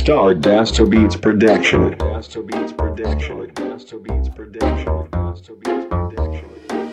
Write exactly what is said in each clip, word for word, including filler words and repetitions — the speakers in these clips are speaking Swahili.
Star Dasto Beats Production. Dasto Beats Production. Dasto Beats Production. Dasto Beats Production.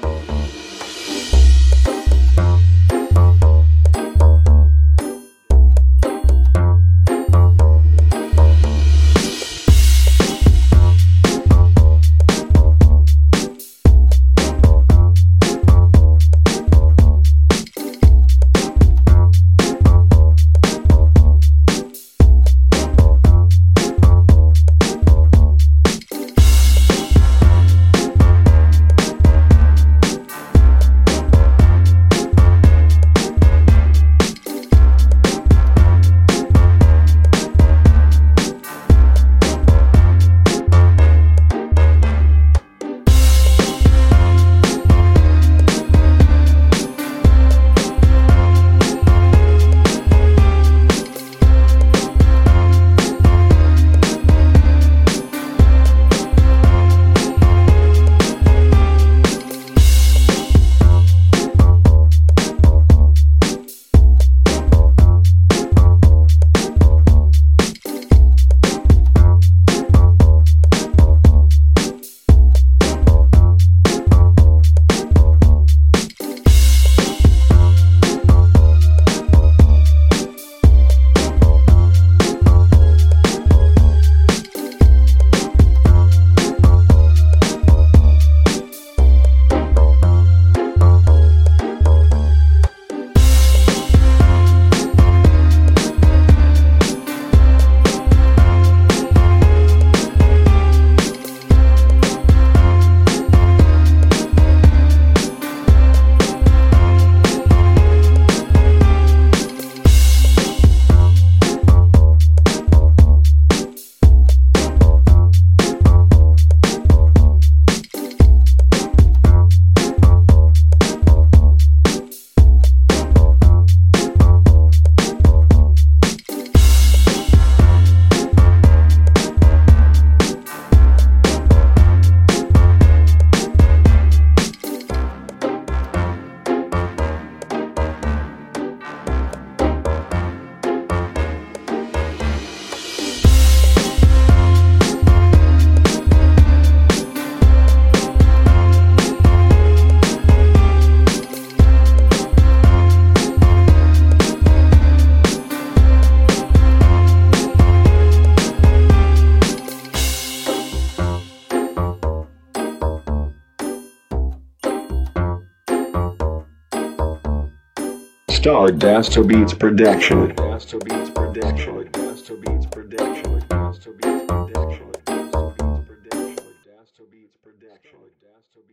Star Dasto Beats Production. Dasto Beats Production. Dasto Beats Production. Dasto Beats Production. Dasto Beats Production. Dasto Beats Production.